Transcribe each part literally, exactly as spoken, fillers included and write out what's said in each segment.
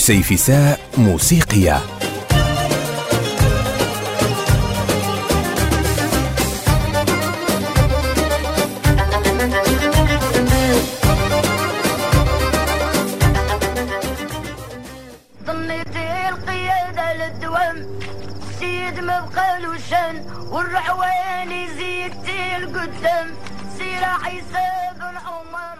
سيفساء موسيقية. ظنيتي القيادة للدوام سيد مبقى له شان والرعواني زيدتي القدام سيرة عيسى بن عمر.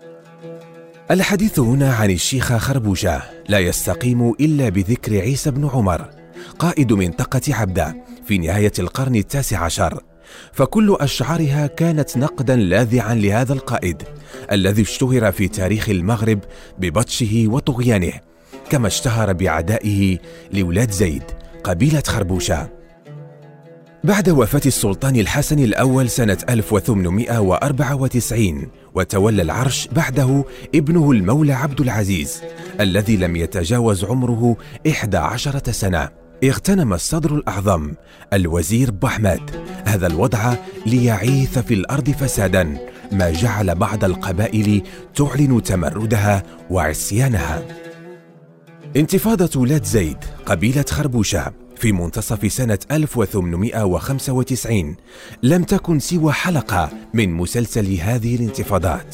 الحديث هنا عن الشيخة خربوشة لا يستقيم إلا بذكر عيسى بن عمر قائد منطقة عبدة في نهاية القرن التاسع عشر، فكل أشعارها كانت نقدا لاذعا لهذا القائد الذي اشتهر في تاريخ المغرب ببطشه وطغيانه، كما اشتهر بعدائه لولاد زيد قبيلة خربوشة. بعد وفاة السلطان الحسن الأول سنة ألف وثمانمائة وأربعة وتسعين وتولى العرش بعده ابنه المولى عبد العزيز الذي لم يتجاوز عمره إحدى عشرة سنة، اغتنم الصدر الأعظم الوزير بوحمد هذا الوضع ليعيث في الأرض فسادا، ما جعل بعض القبائل تعلن تمردها وعصيانها. انتفاضة ولاد زيد قبيلة خربوشة في منتصف سنة ألف وثمانمائة وخمسة وتسعين لم تكن سوى حلقة من مسلسل هذه الانتفاضات.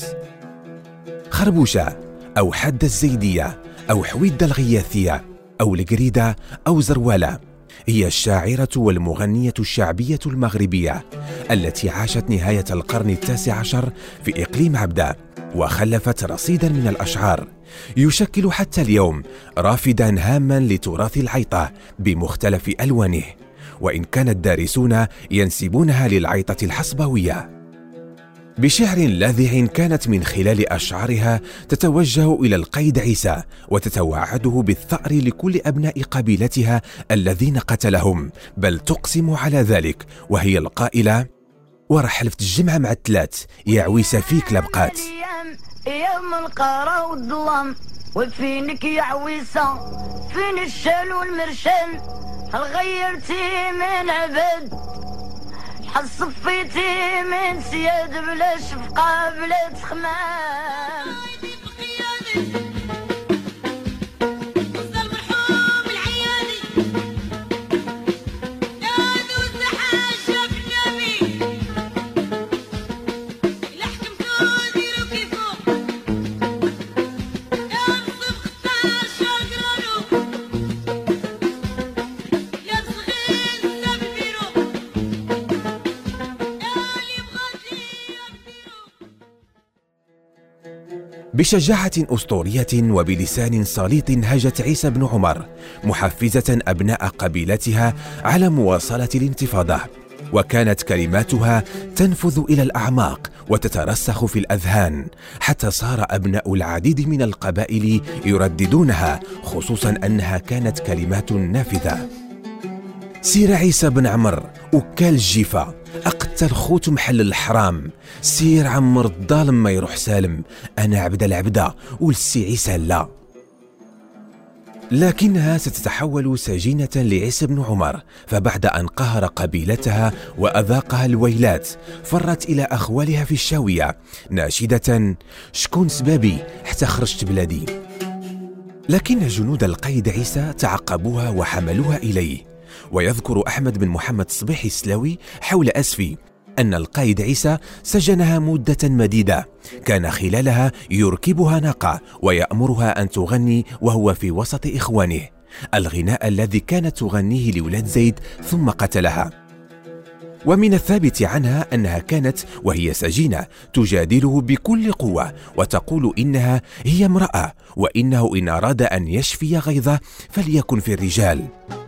خربوشة أو حد الزيدية أو حويد الغياثية أو القريدة أو زروالة هي الشاعرة والمغنية الشعبية المغربية التي عاشت نهاية القرن التاسع عشر في إقليم عبدة، وخلفت رصيدا من الأشعار يشكل حتى اليوم رافدا هاما لتراث العيطة بمختلف ألوانه، وإن كان الدارسون ينسبونها للعيطة الحصبوية. بشعر لاذع كانت من خلال أشعارها تتوجه إلى القيد عيسى وتتوعده بالثأر لكل أبناء قبيلتها الذين قتلهم، بل تقسم على ذلك وهي القائلة: ورا حلفت الجمعة مع الثلاث يا عويسة فيك لبقات يوم القرا والظلام وفينك يا عويسة فين الشال والمرشان، هل غيرتي من عبد هل صفيتي من سياد بلا شفقة بلا تخمام. بشجاعة أسطورية وبلسان سليط هاجت عيسى بن عمر محفزة أبناء قبيلتها على مواصلة الانتفاضة، وكانت كلماتها تنفذ إلى الأعماق وتترسخ في الأذهان، حتى صار أبناء العديد من القبائل يرددونها، خصوصا أنها كانت كلمات نافذة. سير عيسى بن عمر وكال الجيفة أقتل خوت محل الحرام، سير عمر الظالم ما يروح سالم، أنا عبد العبدة والسي عيسى لا. لكنها ستتحول سجينة لعيسى بن عمر، فبعد أن قهر قبيلتها وأذاقها الويلات فرت إلى أخوالها في الشاوية ناشدة: شكون سبابي حتى خرجت بلادي. لكن جنود القيد عيسى تعقبوها وحملوها إليه. ويذكر أحمد بن محمد صبيحي السلاوي حول أسفي أن القائد عيسى سجنها مدة مديدة كان خلالها يركبها ناقة ويأمرها أن تغني وهو في وسط إخوانه الغناء الذي كانت تغنيه لولاد زيد ثم قتلها. ومن الثابت عنها أنها كانت وهي سجينة تجادله بكل قوة وتقول إنها هي امرأة، وإنه إن أراد أن يشفي غيظه فليكن في الرجال.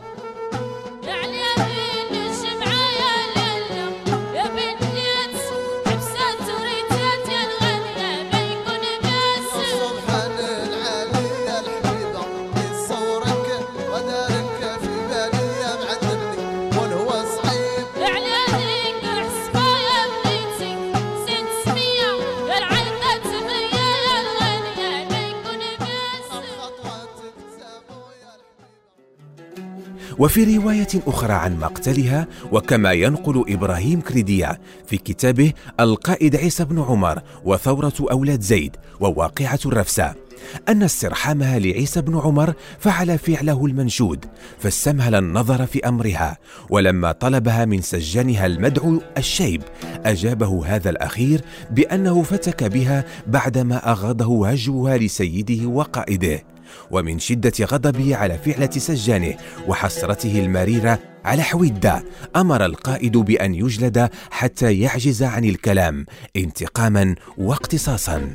وفي رواية أخرى عن مقتلها، وكما ينقل إبراهيم كريديا في كتابه القائد عيسى بن عمر وثورة أولاد زيد وواقعة الرفسة، أن استرحامها لعيسى بن عمر فعل فعله المنشود، فاستمهل النظر في أمرها، ولما طلبها من سجانها المدعو الشيب أجابه هذا الأخير بأنه فتك بها بعدما أغاضه هجوها لسيده وقائده. ومن شدة غضبه على فعلة سجانه وحسرته المريرة على حويدة أمر القائد بأن يجلد حتى يعجز عن الكلام انتقاما واقتصاصا.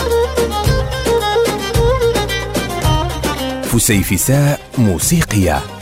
فسيفساء موسيقية.